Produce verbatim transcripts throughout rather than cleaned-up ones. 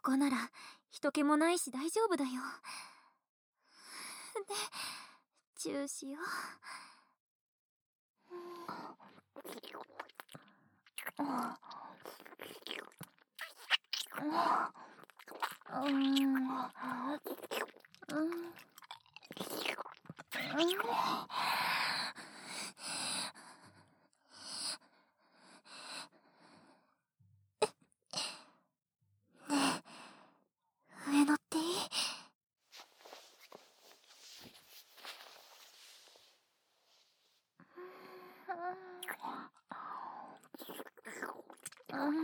こなら人気もないし大丈夫だよ。で、チューしよう。うん、うん、ねえ、上乗っていい？うん、うん、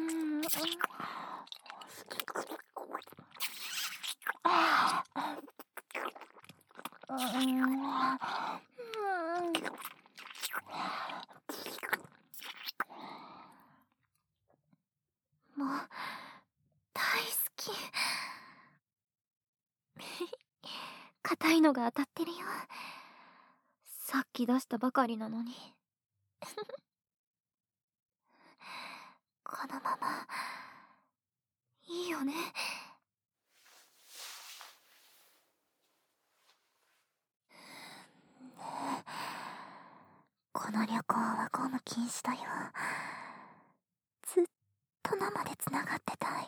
もう大好き。硬いのが当たってるよ。さっき出したばかりなのに。このままいいよね。この旅行はゴム禁止だよ。ずっと生でつながってたい。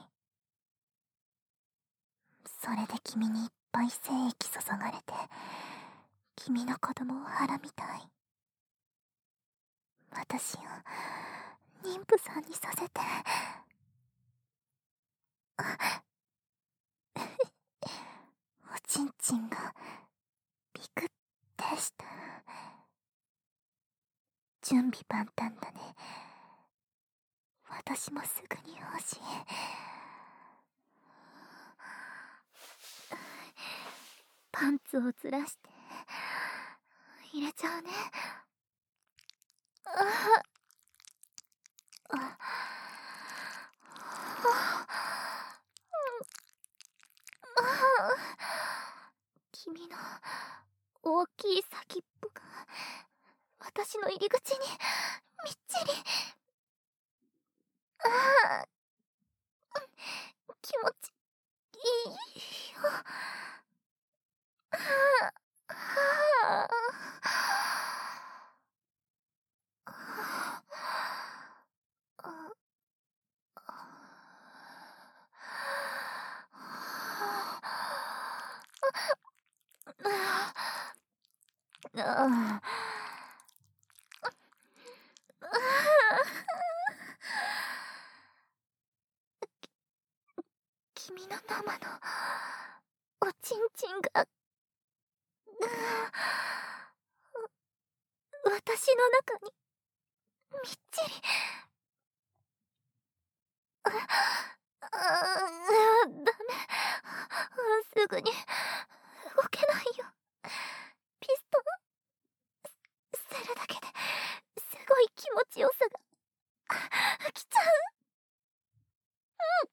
それで君にいっぱい精液注がれて、君の子供をはらみたい。私を妊婦さんにさせて。おちんちんがビクってした。準備万端だね。私もすぐに欲しい。パンツをずらして入れちゃうね。ああ君の大きい先っぽが私の入り口にみっちり。ああ、気持ちいいよ。ああ、ああ、君の生のおちんちんが私の中にみっちり。ああ、ダメ。すぐに動けないよ。ピストンするだけですごい気持ちよさが来ちゃう。うん。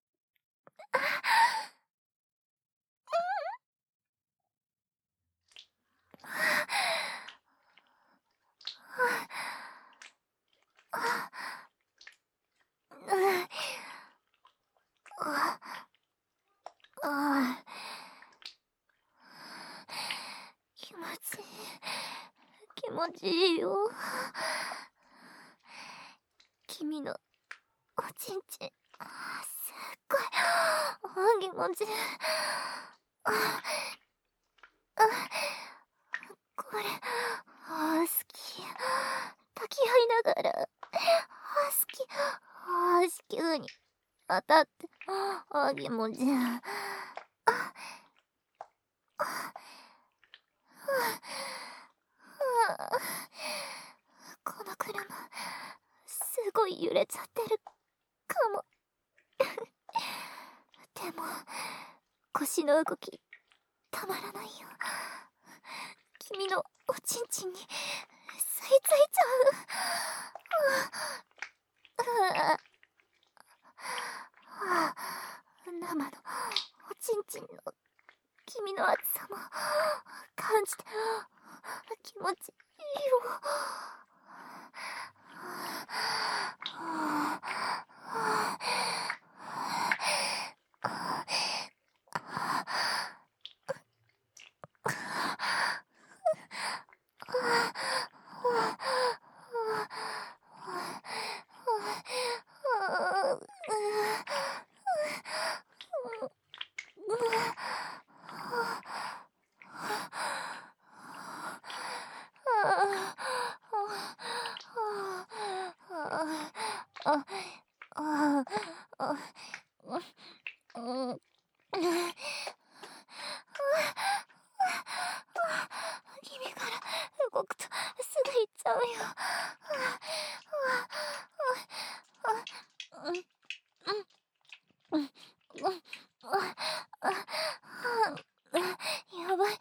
気持ちいい。気持ちいいよ。君のおちんちん、すっごい気持ちいい。これ好き。抱き合いながら好き。子宮に当たって気持ちいい。この車すごい揺れちゃってるかも。でも腰の動きたまらないよ。君のおちんちんに吸い付いちゃう。生のおちんちんの君の熱さも感じて気持ちいいよ。 あ、あ、あ、うん、君から動くとすぐ行っちゃうよ。うん、うん、うん、やばい。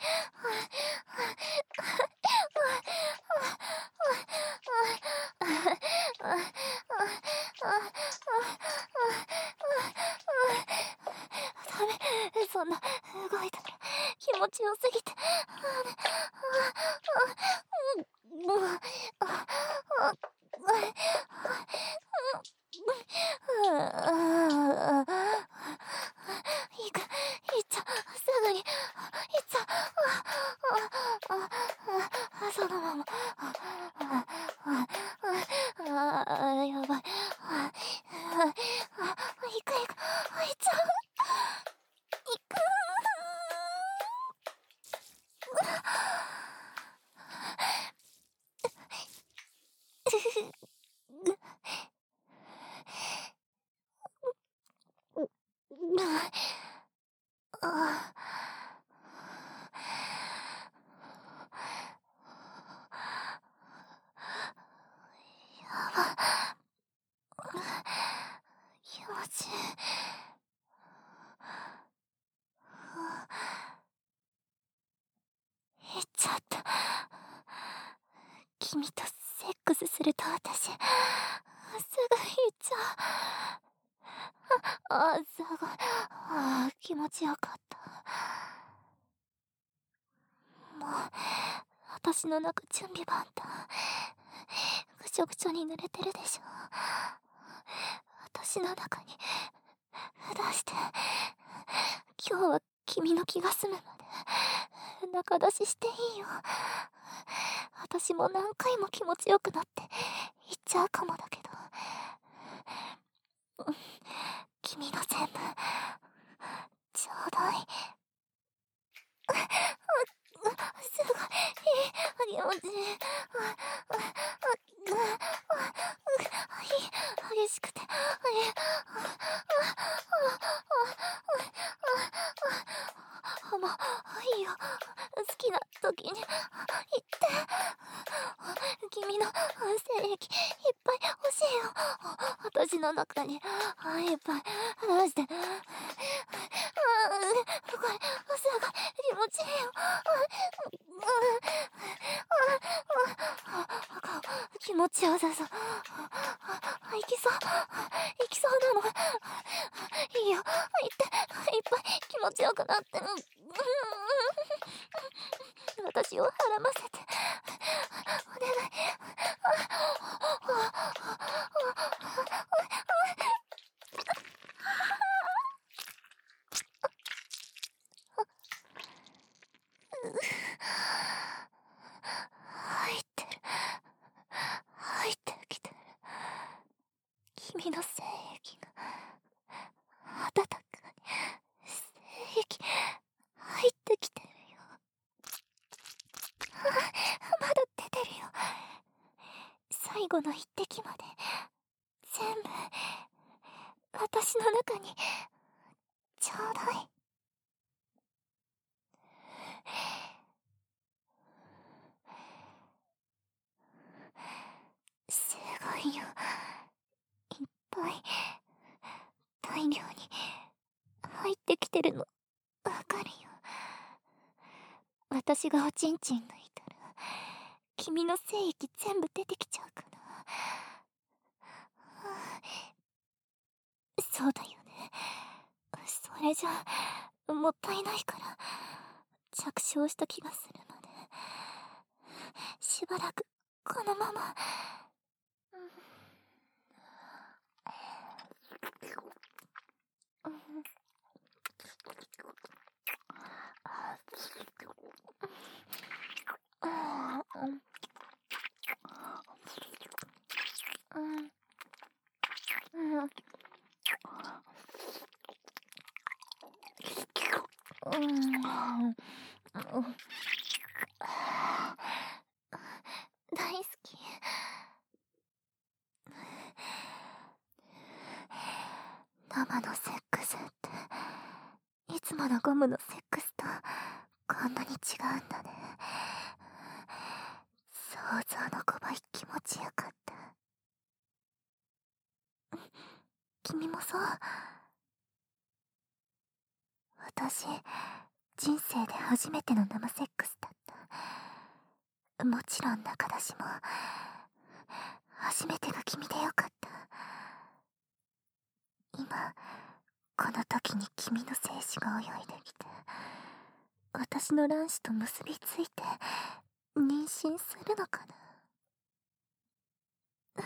ダメ、そんな動いたら気持ちよすぎて。もう、いく、いっちゃ、すぐに、いっちゃ、そのまま、あ、やばい、いくいく、いっちゃう、いく。あ気持ちいい。言っちゃった。君とセックスすると私、すぐ言っちゃう。あ、すごい。あ、気持ちよかった。もう、私の中準備万端。ぐちょぐちょに濡れてるでしょ。私の中に、出して。今日は君の気が済むまで、中出ししていいよ。私も何回も気持ちよくなって言っちゃうかもだけど、うん、君の全部ちょうだい。すごいいい気持ちいい。激しくてもういいよ。好きな時に言って。君の精液いっぱい欲しいよ。私の中にいっぱい出して。これすごい気持ちいいよ。気持ちよさそう。いきそういきそうなの。いいよ、行って、いっぱい気持ちよくなって。私を孕ませて、お願い。入ってる、入ってきてる。君の精液が温かい。精液入ってきてるよ。まだ出てるよ。最後の一滴まで全部私の中にちょうだい。すごいよ。いっぱい大量に入ってきてるのわかるよ。私がおちんちん抜いたら君の精液全部出てきちゃうから。そうだよね。それじゃもったいないから着床した気がするので、しばらくこのまま。大好き。 生のセックスっていつものゴムのセックスとこんなに違うんだね。想像のごばい気持ちよかった。君もそう？私、人生で初めての生セックスだった。もちろん仲出しも初めてが君でよかった。今この時に君の精子が泳いできて私の卵子と結びついて妊娠するのかな。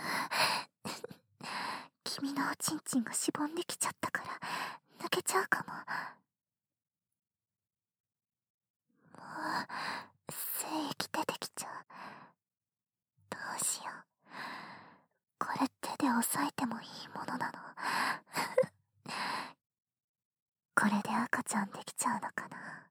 君のおちんちんがしぼんできちゃったから抜けちゃうかも。もう精液出てきちゃう。どうしよう。これ手で押さえてもいいものなの？これで赤ちゃんできちゃうのかな。